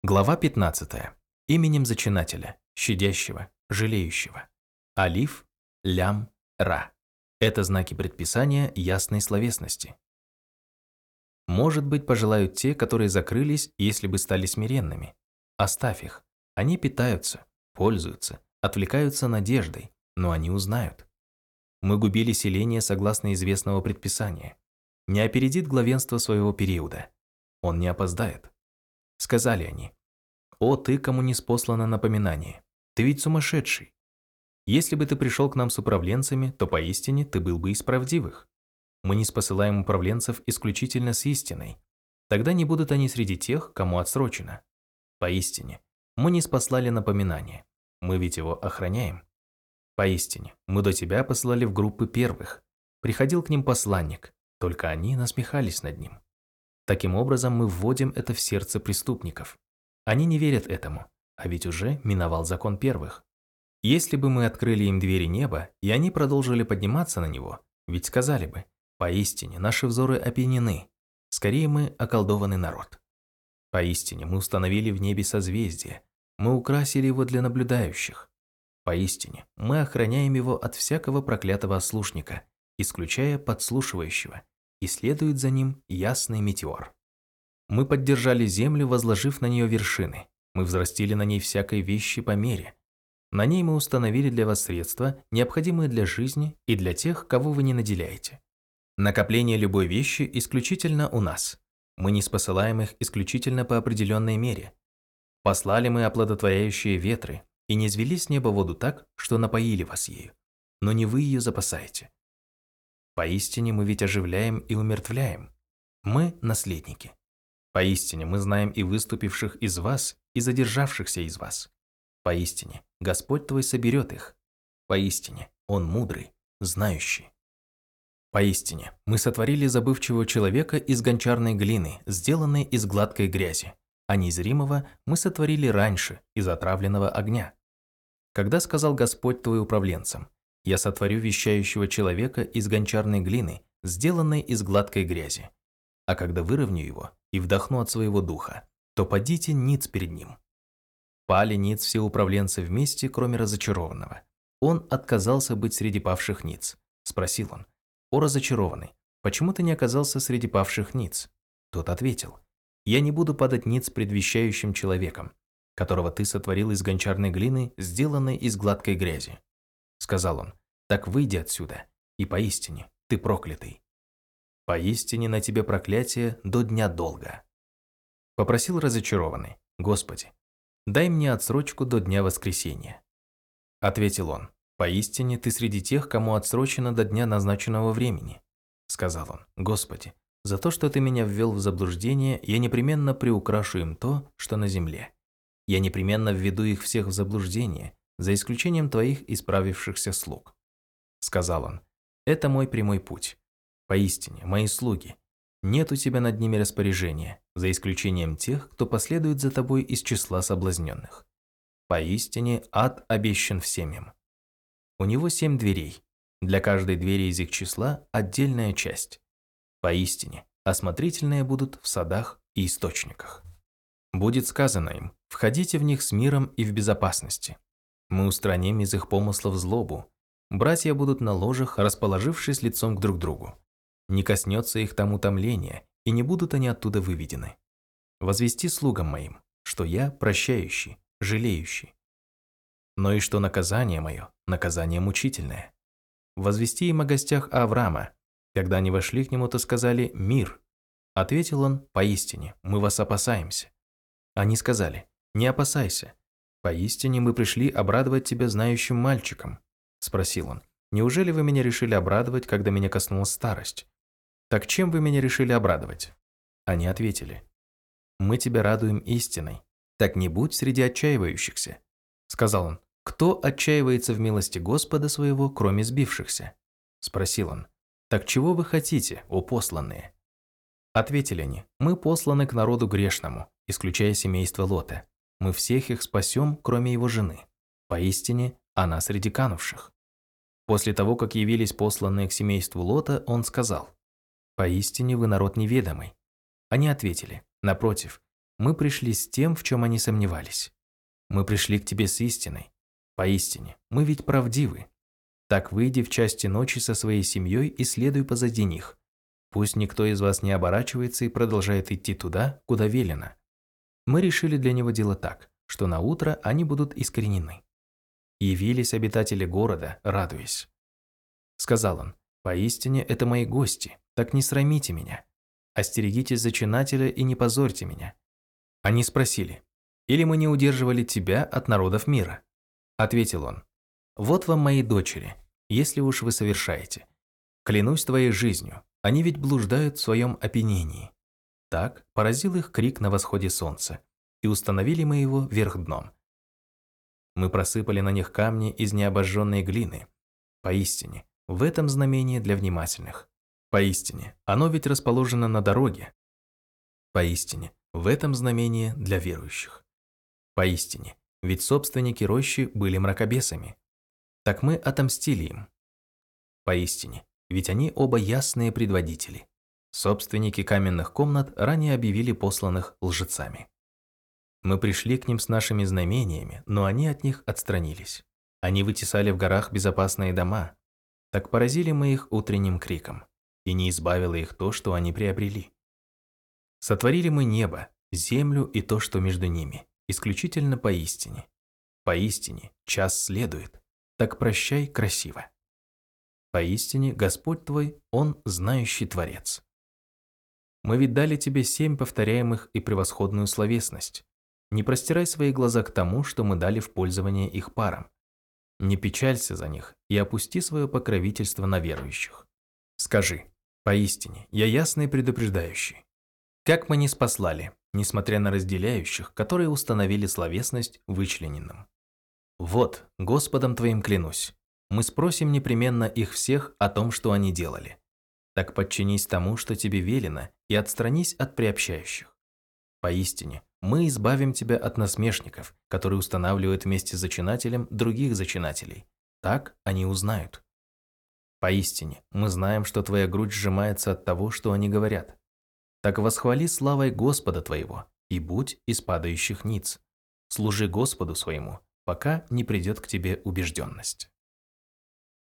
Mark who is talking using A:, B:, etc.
A: Глава 15. Именем Зачинателя, щадящего, жалеющего. Алиф, Лям, Ра. Это знаки предписания ясной словесности. Может быть, пожелают те, которые закрылись, если бы стали смиренными. Оставь их. Они питаются, пользуются, отвлекаются надеждой, но они узнают. Мы губили селение согласно известного предписания. Не опередит главенство своего периода. Он не опоздает. Сказали они: «О, ты, кому ниспослано напоминание, ты ведь сумасшедший. Если бы ты пришел к нам с управленцами, то поистине ты был бы из правдивых. Мы не спосылаем управленцев исключительно с истиной. Тогда не будут они среди тех, кому отсрочено. Поистине, мы не спаслали напоминание, мы ведь его охраняем. Поистине, мы до тебя посылали в группы первых. Приходил к ним посланник, только они насмехались над ним. Таким образом, мы вводим это в сердце преступников. Они не верят этому, а ведь уже миновал закон первых. Если бы мы открыли им двери неба, и они продолжили подниматься на него, ведь сказали бы: поистине, наши взоры опьянены, скорее мы околдованный народ. Поистине, мы установили в небе созвездие, мы украсили его для наблюдающих. Поистине, мы охраняем его от всякого проклятого ослушника, исключая подслушивающего, и следует за ним ясный метеор. Мы поддержали землю, возложив на нее вершины. Мы взрастили на ней всякой вещи по мере. На ней мы установили для вас средства, необходимые для жизни и для тех, кого вы не наделяете. Накопление любой вещи исключительно у нас. Мы не спосылаем их исключительно по определенной мере. Послали мы оплодотворяющие ветры и низвели с неба воду так, что напоили вас ею. Но не вы ее запасаете. Поистине мы ведь оживляем и умертвляем. Мы наследники. Поистине мы знаем и выступивших из вас, и задержавшихся из вас. Поистине Господь твой соберет их. Поистине Он мудрый, знающий. Поистине мы сотворили забывчивого человека из гончарной глины, сделанной из гладкой грязи, а незримого мы сотворили раньше из отравленного огня. Когда сказал Господь твой управленцам: я сотворю вещающего человека из гончарной глины, сделанной из гладкой грязи. А когда выровню его и вдохну от своего духа, то падите ниц перед ним. Пали ниц все управленцы вместе, кроме разочарованного. Он отказался быть среди павших ниц. Спросил он: «О разочарованный, почему ты не оказался среди павших ниц?» Тот ответил: «Я не буду падать ниц пред вещающим человеком, которого ты сотворил из гончарной глины, сделанной из гладкой грязи». Сказал он: «Так выйди отсюда, и поистине ты проклятый. Поистине на тебе проклятие до дня долга». Попросил разочарованный: «Господи, дай мне отсрочку до дня воскресения». Ответил он: «Поистине ты среди тех, кому отсрочено до дня назначенного времени». Сказал он: «Господи, за то, что ты меня ввел в заблуждение, я непременно приукрашу им то, что на земле. Я непременно введу их всех в заблуждение, за исключением твоих исправившихся слуг». Сказал он: «Это мой прямой путь. Поистине, мои слуги, нет у тебя над ними распоряжения, за исключением тех, кто последует за тобой из числа соблазненных. Поистине, ад обещан всем им. У него 7 дверей, для каждой двери из их числа отдельная часть. Поистине, осмотрительные будут в садах и источниках. Будет сказано им: входите в них с миром и в безопасности. Мы устраним из их помыслов злобу. Братья будут на ложах, расположившись лицом к друг другу. Не коснется их там утомления, и не будут они оттуда выведены. Возвести слугам моим, что я прощающий, жалеющий. Но и что наказание мое, наказание мучительное. Возвести им о гостях Авраама. Когда они вошли к нему, то сказали: «Мир». Ответил он: «Поистине, мы вас опасаемся». Они сказали: «Не опасайся. Поистине мы пришли обрадовать тебя знающим мальчиком». Спросил он: «Неужели вы меня решили обрадовать, когда меня коснулась старость? Так чем вы меня решили обрадовать?» Они ответили: «Мы тебя радуем истиной. Так не будь среди отчаивающихся». Сказал он: «Кто отчаивается в милости Господа своего, кроме сбившихся?» Спросил он: «Так чего вы хотите, о посланные?» Ответили они: «Мы посланы к народу грешному, исключая семейство Лота. Мы всех их спасем, кроме его жены. Поистине, она среди канувших». После того, как явились посланные к семейству Лота, он сказал: «Поистине вы народ неведомый». Они ответили: «Напротив, Мы пришли с тем, в чем они сомневались. Мы пришли к тебе с истиной. Поистине, мы ведь правдивы. Так выйди в части ночи со своей семьей и следуй позади них. Пусть никто из вас не оборачивается и продолжает идти туда, куда велено. Мы решили для него дело так, что на утро они будут искоренены. Явились обитатели города, радуясь. Сказал он: «Поистине это мои гости, так не срамите меня. Остерегитесь зачинателя и не позорьте меня». Они спросили: «Или мы не удерживали тебя от народов мира?» Ответил он: «Вот вам мои дочери, если уж вы совершаете. Клянусь твоей жизнью, они ведь блуждают в своем опьянении». Так поразил их крик на восходе солнца, и установили мы его вверх дном. Мы просыпали на них камни из необожженной глины. Поистине, в этом знамение для внимательных. Поистине, оно ведь расположено на дороге. Поистине, в этом знамение для верующих. Поистине, ведь собственники рощи были мракобесами. Так мы отомстили им. Поистине, ведь они оба ясные предводители. Собственники каменных комнат ранее объявили посланных лжецами. Мы пришли к ним с нашими знамениями, но они от них отстранились. Они вытесали в горах безопасные дома. Так поразили мы их утренним криком, и не избавило их то, что они приобрели. Сотворили мы небо, землю и то, что между ними, исключительно поистине. Поистине час следует, так прощай красиво. Поистине Господь твой, Он знающий Творец. Мы ведь дали тебе 7 повторяемых и превосходную словесность. Не простирай свои глаза к тому, что мы дали в пользование их парам. Не печалься за них и опусти свое покровительство на верующих. Скажи: поистине, я ясный и предупреждающий. Как мы не спаслали, несмотря на разделяющих, которые установили словесность вычлененным. Вот, Господом твоим клянусь, мы спросим непременно их всех о том, что они делали. Так подчинись тому, что тебе велено, и отстранись от приобщающих. Поистине, мы избавим тебя от насмешников, которые устанавливают вместе с зачинателем других зачинателей. Так они узнают. Поистине, мы знаем, что твоя грудь сжимается от того, что они говорят. Так восхвали славой Господа твоего, и будь из падающих ниц. Служи Господу своему, пока не придет к тебе убежденность.